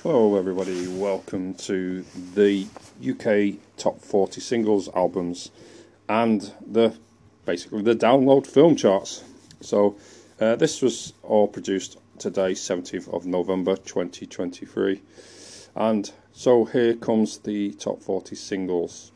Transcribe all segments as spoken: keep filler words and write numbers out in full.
Hello everybody, welcome to the U K Top forty Singles Albums and the basically the download film charts. So uh, this was all produced today, seventeenth of November twenty twenty-three, and so here comes the Top forty Singles.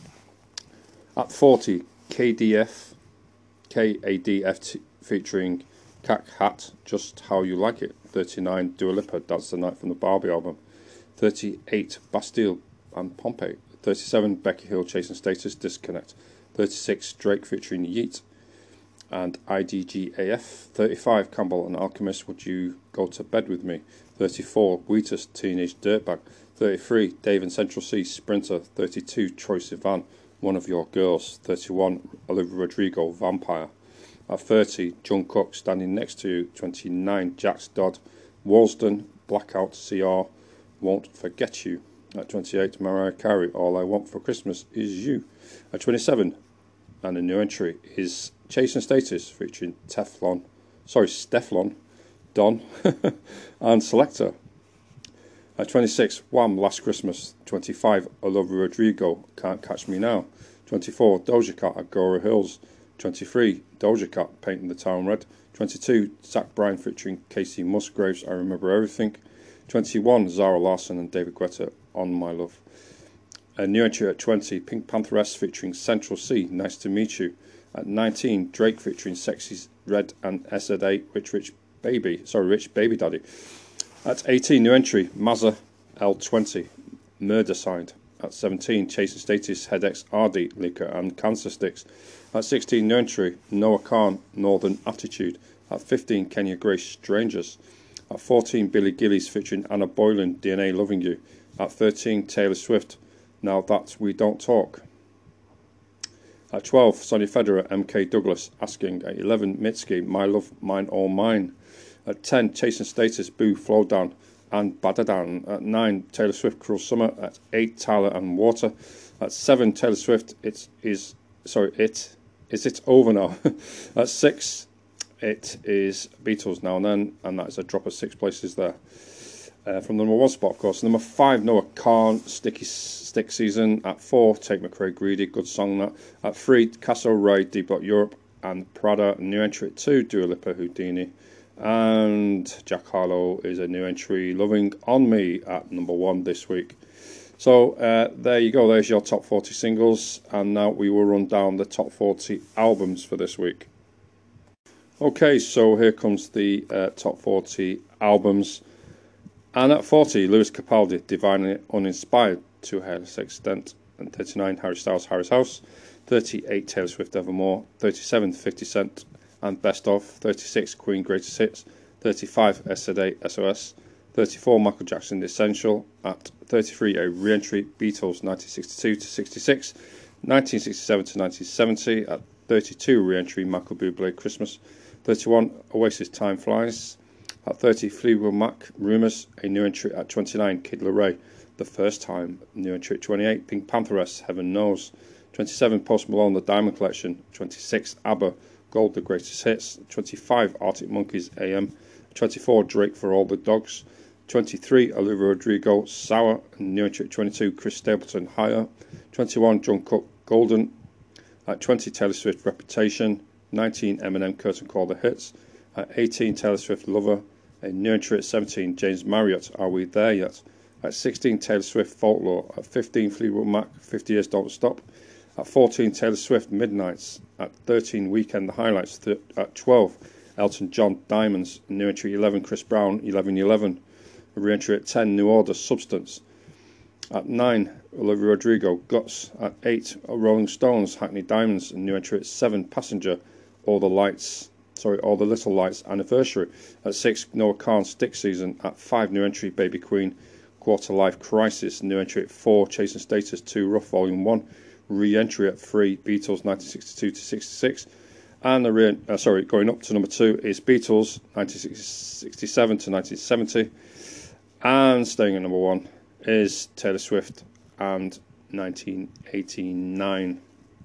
At forty, K D F, K A D F T, featuring Cack Hat, Just How You Like It. thirty-nine, Dua Lipa, That's the Night from the Barbie album. thirty-eight, Bastille and Pompeii. thirty-seven, Becky Hill, Chasing Status, Disconnect. thirty-six, Drake featuring Yeet and I D G A F. thirty-five, Campbell and Alchemist, Would You Go to Bed With Me. thirty-four, Wheatus, Teenage Dirtbag. thirty-three, Dave and Central C, Sprinter. thirty-two, Troye Sivan, One of Your Girls. thirty-one, Olivia Rodrigo, Vampire. At thirty, Jungkook, Standing Next to You. twenty-nine, Jax Dodd, Walsden, Blackout, C R, Won't Forget You. At twenty-eight, Mariah Carey, All I Want for Christmas Is You. At twenty-seven, and a new entry is Chasing Status featuring Teflon, sorry, Stefflon, Don, and Selector. At twenty-six, Wham! Last Christmas. twenty-five, Olivia Rodrigo, Can't Catch Me Now. twenty-four, Doja Cat, Agora Hills. twenty-three, Doja Cat, Painting the Town Red. twenty-two, Zach Bryan featuring Casey Musgraves, I Remember Everything. twenty-one, Zara Larsson and David Guetta, On My Love. A new entry at twenty, Pink Pantheress featuring Central C, Nice to Meet You. At nineteen, Drake featuring Sexy Red and S Z A, Rich Rich Baby, sorry, Rich Baby Daddy. At eighteen, new entry, Mazza L twenty, Murder Signed. At seventeen, Chasing Status, Headaches, R D, Liquor and Cancer Sticks. At sixteen, new entry, Noah Khan, Northern Attitude. At fifteen, Kenya Grace, Strangers. At fourteen, Billy Gillies featuring Anna Boylan, D N A Loving You. At thirteen, Taylor Swift, Now That We Don't Talk. At twelve, Sonny Federer, M K Douglas, Asking. At eleven, Mitski, My Love, Mine All Mine. At ten, Chasing Status, Boo, Flow Down and Badadan. At nine, Taylor Swift, Cruel Summer. At eight, Tyler and Water. At seven, Taylor Swift, It Is, sorry, It, Is It Over Now. At six, it is Beatles, Now and Then, and that is a drop of six places there. Uh, from the number one spot, of course. Number five, Noah Khan, Sticky Stick Season. At four, Take McRae, Greedy, good song that. At three, Casso Ray, Deep Dot Europe and Prada. New entry at two, Dua Lipa, Houdini. And Jack Harlow is a new entry, Loving On Me, at number one this week. So uh, there you go, there's your top forty singles, and now we will run down the top forty albums for this week. Okay, so here comes the uh, top forty albums. And at forty, Lewis Capaldi, Divinely Uninspired, to a hairless extent. And thirty-nine, Harry Styles, Harry's House. thirty-eight, Taylor Swift, Evermore. thirty-seven, fifty Cent and Best Of. thirty-six, Queen Greatest Hits. thirty-five, S Z A, S O S. thirty-four, Michael Jackson, The Essential. At thirty-three, a re-entry, Beatles, nineteen sixty-two to sixty-six. nineteen sixty-seven to nineteen seventy. At thirty-two, re-entry, Michael Bublé, Christmas. thirty-one, Oasis, Time Flies. At thirty, Fleetwood Mac, Rumours, a new entry. At twenty-nine, Kid Laroi, The First Time, new entry. At twenty-eight, Pink Pantheress, Heaven Knows. twenty-seven, Post Malone, The Diamond Collection. twenty-six, ABBA, Gold, The Greatest Hits. twenty-five, Arctic Monkeys, A M. twenty-four, Drake, For All the Dogs. twenty-three, Olivia Rodrigo, Sour, new entry. At twenty-two, Chris Stapleton, Higher. twenty-one, Jungkook, Golden. At twenty, Taylor Swift, Reputation. nineteen, Eminem, Curtain Call, The Hits. At eighteen, Taylor Swift, Lover. A new entry. At seventeen, James Marriott, Are We There Yet? At sixteen, Taylor Swift, Folklore. At fifteen, Fleetwood Mac, fifty Years Don't Stop. At fourteen, Taylor Swift, Midnights. At thirteen, Weekend, The Highlights. At twelve, Elton John, Diamonds. New entry. eleven, Chris Brown, eleven eleven. A re-entry. At ten, New Order, Substance. At nine, Olivia Rodrigo, Guts. At eight, Rolling Stones, Hackney Diamonds. A new entry. At seven, Passenger, All the Lights. Sorry, All the Little Lights, Anniversary. At six, Noah Khan, Stick Season. At five, new entry, Baby Queen, Quarter Life Crisis. New entry. At four, Chasing Status, two Rough, Volume one. Re-entry. At three, Beatles, nineteen sixty-two to sixty-six. And the re- uh, sorry, going up to number two is Beatles, nineteen sixty-seven to nineteen seventy. And staying at number one is Taylor Swift and nineteen eighty-nine.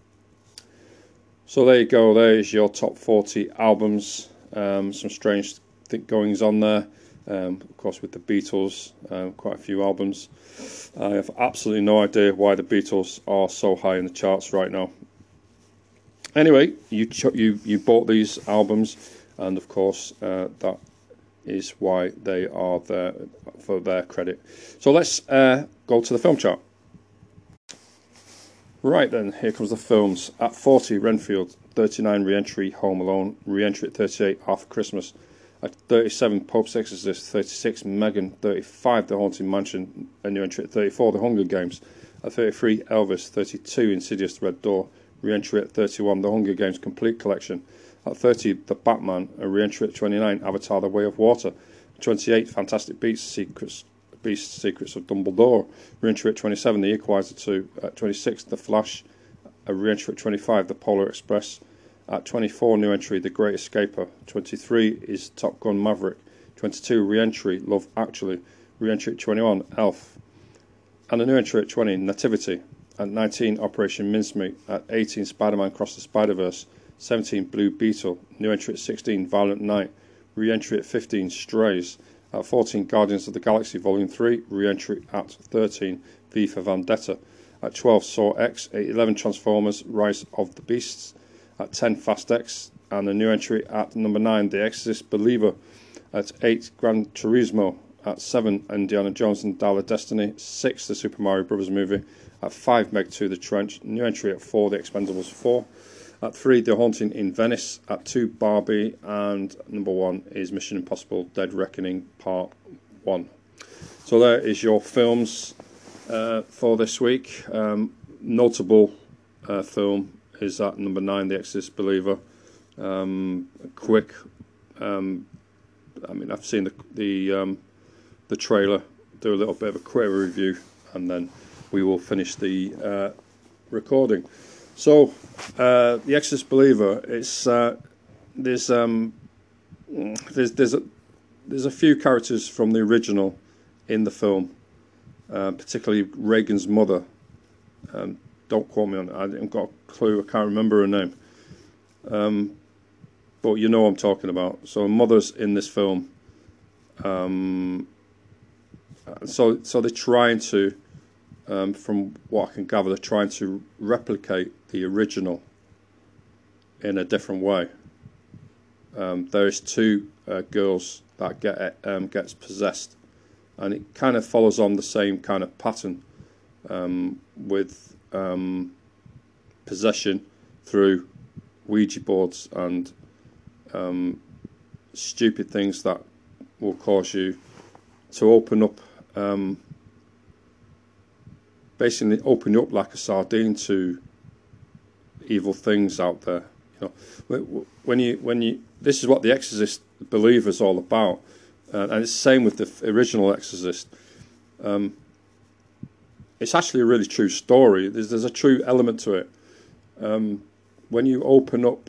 So there you go, there's your top forty albums. Um, some strange th- goings on there. Um, of course, with the Beatles, uh, quite a few albums. I have absolutely no idea why the Beatles are so high in the charts right now. Anyway, you ch- you you bought these albums, and of course uh, that is why they are there for their credit. So let's uh, go to the film chart. Right then, here comes the films. At forty, Renfield. thirty-nine, Re-Entry, Home Alone. Re-Entry at thirty-eight, After Christmas. At thirty-seven, Pope's Exorcist. thirty-six, Megan. thirty-five, The Haunted Mansion. A new entry at thirty-four, The Hunger Games. At thirty-three, Elvis. thirty-two, Insidious, The Red Door. Re-Entry at thirty-one, The Hunger Games Complete Collection. At thirty, The Batman. A re-entry at twenty-nine, Avatar, The Way of Water. twenty-eight, Fantastic Beasts, Secrets, Beasts, Secrets of Dumbledore. Re-entry at twenty-seven, The Equalizer two. At twenty-six, The Flash. A re-entry at twenty-five, The Polar Express. At twenty-four, new entry, The Great Escaper. twenty-three is Top Gun Maverick. twenty-two, re-entry, Love Actually. Re-entry at twenty-one, Elf. And a new entry at twenty, Nativity. At nineteen, Operation Mincemeat. At eighteen, Spider-Man Across the Spider-Verse. seventeen, Blue Beetle. New entry at sixteen, Violent Night. Re-entry at fifteen, Strays. At fourteen, Guardians of the Galaxy Volume three. Re-entry at thirteen, V for Vendetta. At twelve, Saw X. At eleven, Transformers Rise of the Beasts. At ten, Fast X. And a new entry at number nine, The Exorcist Believer. At eight, Gran Turismo. At seven, Indiana Jones and Dial of Destiny. six, The Super Mario Brothers movie. At five, Meg two, The Trench. New entry at four, The Expendables four. At three, The Haunting in Venice. At two, Barbie. And number one is Mission Impossible Dead Reckoning Part one. So there is your films uh, for this week. Um, notable uh, film is at number nine, The Exorcist Believer. Um, quick, um, I mean, I've seen the the, um, the trailer, do a little bit of a quick review, and then we will finish the uh, recording. So, uh, The Exorcist Believer, it's uh, there's um, there's there's a there's a few characters from the original in the film, uh, particularly Reagan's mother. Um, don't quote me on it. I haven't got a clue. I can't remember her name. Um, but you know what I'm talking about. So, mother's in this film. Um, so, so they're trying to. Um, from what I can gather, they're trying to replicate the original in a different way. Um, there's two uh, girls that get um, gets possessed, and it kind of follows on the same kind of pattern um, with um, possession through Ouija boards and um, stupid things that will cause you to open up. Um, Basically, open you up like a sardine to evil things out there. You know, when you when you this is what The Exorcist Believer is all about, uh, and it's the same with the original Exorcist. Um, it's actually a really true story. There's there's a true element to it. Um, when you open up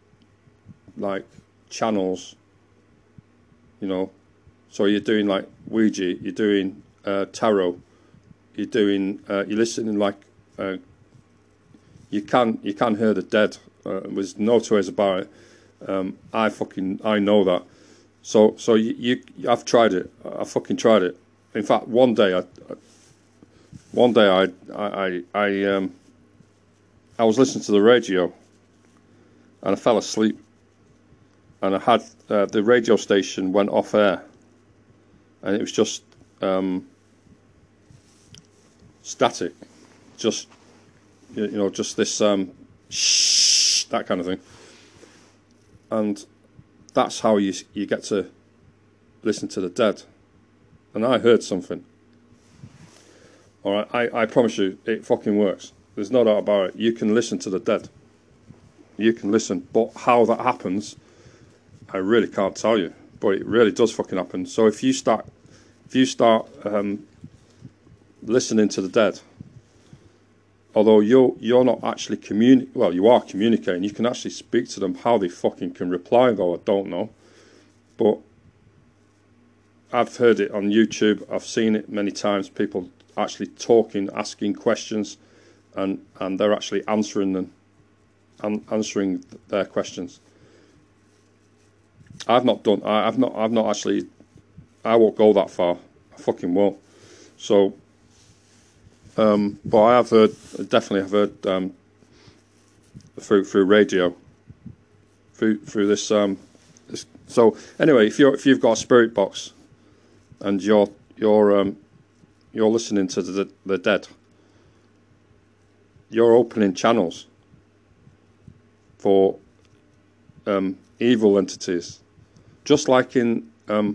like channels, you know, so you're doing like Ouija, you're doing uh, tarot. You're doing, uh, you're listening like uh, you can you can hear the dead. Uh, there's no two ways about it. Um, I fucking I know that. So so you, you I've tried it. I fucking tried it. In fact, one day I, I one day I I I um I was listening to the radio, and I fell asleep, and I had uh, the radio station went off air, and it was just. Um, Static, just you know, just this um, shh, that kind of thing, and that's how you you get to listen to the dead. And I heard something. All right, I I promise you, it fucking works. There's no doubt about it. You can listen to the dead. You can listen, but how that happens, I really can't tell you. But it really does fucking happen. So if you start, if you start. Um, listening to the dead, although you're you're not actually communi- well you are communicating, you can actually speak to them. How they fucking can reply though, I don't know, but I've heard it on YouTube, I've seen it many times, people actually talking, asking questions, and and they're actually answering them and answering their questions. I've not done I, I've not I've not actually I won't go that far. I fucking won't. So, um, but I have heard, definitely have heard um, through through radio, through through this. Um, this so anyway, if you if you've got a spirit box, and you're you're um, you're listening to the the dead, you're opening channels for um, evil entities, just like in um,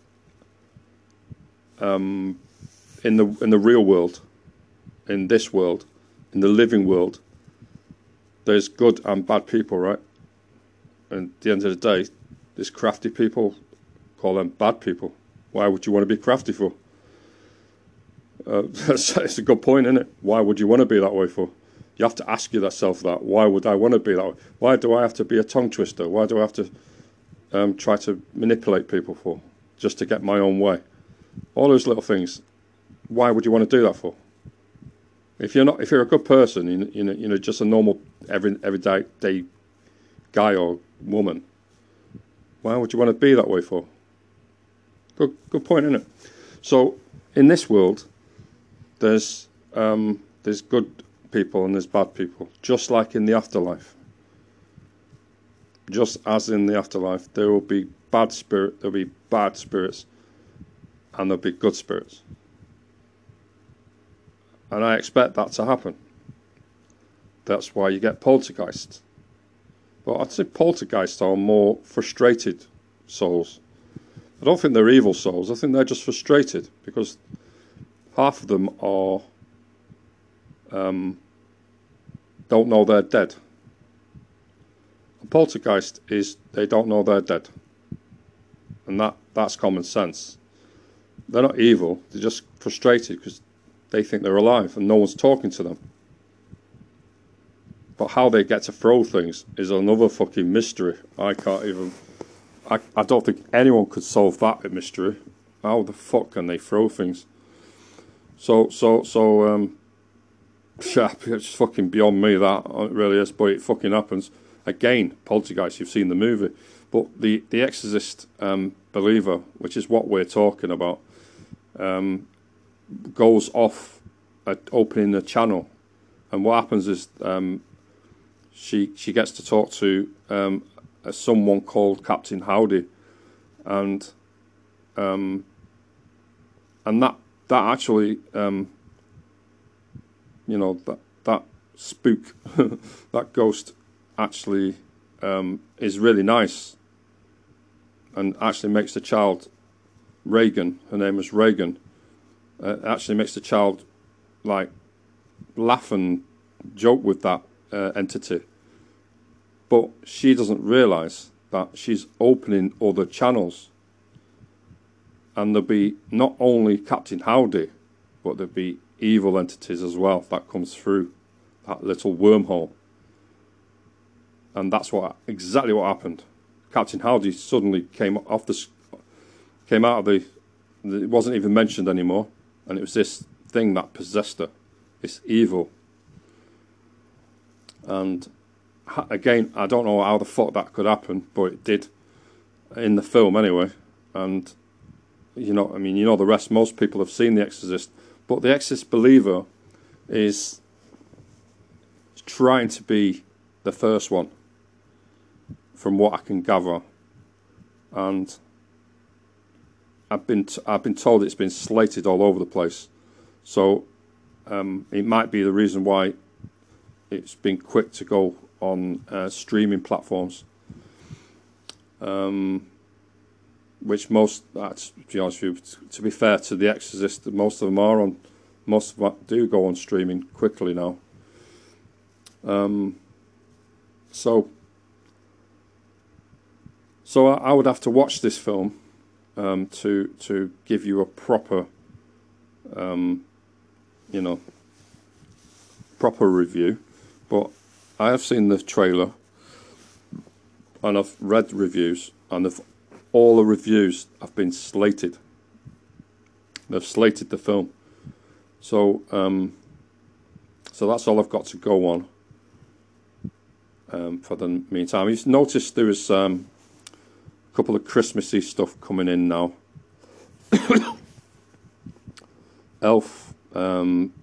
um, in the in the real world, in this world, in the living world. There's good and bad people, right? And at the end of the day, there's crafty people, call them bad people. Why would you want to be crafty for? Uh, it's a good point, isn't it? Why would you want to be that way for? You have to ask yourself that. Why would I want to be that way? Why do I have to be a tongue twister? Why do I have to um, try to manipulate people for? Just to get my own way? All those little things. Why would you want to do that for? If you're not, if you're a good person, you know, you know, you know just a normal every everyday day guy or woman, why would you want to be that way for? Good, good point, isn't it? So, in this world, there's um, there's good people and there's bad people, just like in the afterlife. Just as in the afterlife, there will be bad spirit, there'll be bad spirits, and there'll be good spirits. And I expect that to happen. That's why you get poltergeists. But I'd say poltergeists are more frustrated souls. I don't think they're evil souls. I think they're just frustrated because half of them are um, don't know they're dead. A poltergeist is they don't know they're dead, and that that's common sense. They're not evil. They're just frustrated because they think they're alive and no one's talking to them. But how they get to throw things is another fucking mystery. I can't even... I, I don't think anyone could solve that mystery. How the fuck can they throw things? So, so, so, um... yeah, it's fucking beyond me, that. It really is, but it fucking happens. Again, Poltergeist, you've seen the movie. But the, the Exorcist um, believer, which is what we're talking about, um... goes off at opening the channel, and what happens is um, she she gets to talk to um, a, someone called Captain Howdy, and um, and that that actually um, you know that that spook that ghost actually um, is really nice, and actually makes the child Reagan. Her name is Reagan. Uh, actually makes the child like laugh and joke with that uh, entity, but she doesn't realise that she's opening other channels, and there'll be not only Captain Howdy, but there'll be evil entities as well that comes through that little wormhole, and that's what exactly what happened. Captain Howdy suddenly came off the came out of the. It wasn't even mentioned anymore. And it was this thing that possessed her, this evil. And again, I don't know how the fuck that could happen, but it did in the film anyway. And you know, I mean, you know the rest. Most people have seen The Exorcist, but The Exorcist believer is trying to be the first one, from what I can gather. And I've been t I've been told it's been slated all over the place, so um, it might be the reason why it's been quick to go on uh, streaming platforms. Um, which most, uh, to be honest with you, to be fair to The Exorcist, most of them are on, most of them do go on streaming quickly now. Um, so, so I, I would have to watch this film. Um, to to give you a proper, um, you know, proper review, but I have seen the trailer, and I've read reviews, and if all the reviews have been slated. They've slated the film, so um, so that's all I've got to go on um, for the meantime. You've noticed there is. Um, couple of Christmassy stuff coming in now Elf, um,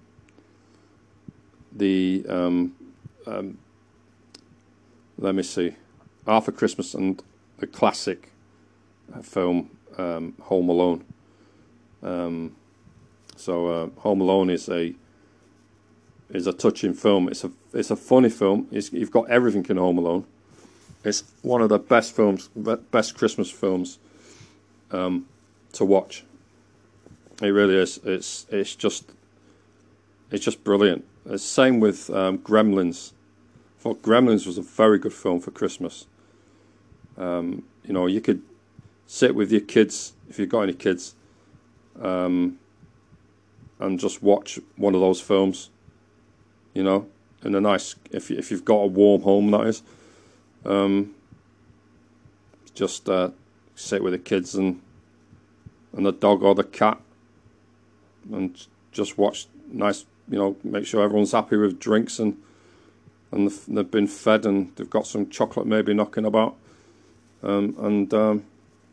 the um, um, let me see, Arthur Christmas, and the classic film um, Home Alone. Um, so uh, Home Alone is a is a touching film. It's a it's a funny film. It's, you've got everything in Home Alone. It's one of the best films, best Christmas films um, to watch. It really is. It's it's just it's just brilliant. It's same with um, Gremlins. I thought Gremlins was a very good film for Christmas. Um, you know, you could sit with your kids, if you've got any kids, um, and just watch one of those films. You know, in a nice, if you, if you've got a warm home, that is. Um, just uh, sit with the kids and and the dog or the cat, and just watch nice. You know, make sure everyone's happy with drinks, and and they've been fed, and they've got some chocolate maybe knocking about, um, and um,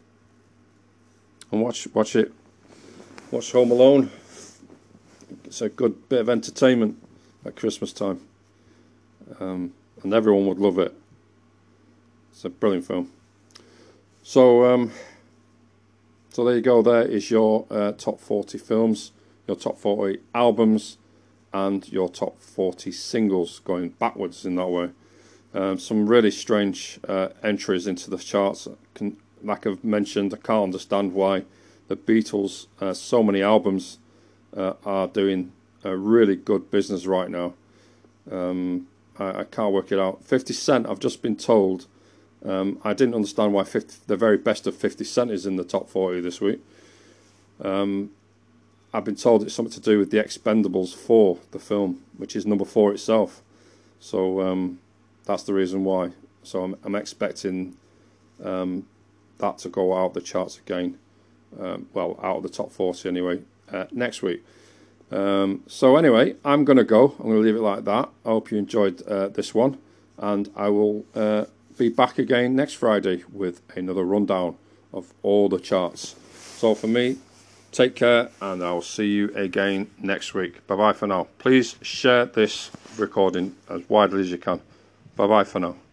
and watch watch it. Watch Home Alone. It's a good bit of entertainment at Christmas time, um, and everyone would love it. It's a brilliant film. So, um, so there you go. There is your uh, top forty films, your top forty albums, and your top forty singles, going backwards in that way. Um, some really strange uh, entries into the charts. Can, like I've mentioned, I can't understand why the Beatles, uh, so many albums, uh, are doing a really good business right now. Um, I, I can't work it out. fifty Cent, I've just been told. Um, I didn't understand why fifty, the very best of fifty Cent is in the top forty this week. Um, I've been told it's something to do with The Expendables four, the film, which is number four itself. So um, that's the reason why. So I'm, I'm expecting um, that to go out the charts again. Um, well, out of the top forty anyway, uh, next week. Um, so anyway, I'm going to go. I'm going to leave it like that. I hope you enjoyed uh, this one, and I will uh, be back again next Friday with another rundown of all the charts. So for me, take care, and I'll see you again next week. Bye bye for now. Please share this recording as widely as you can. Bye bye for now.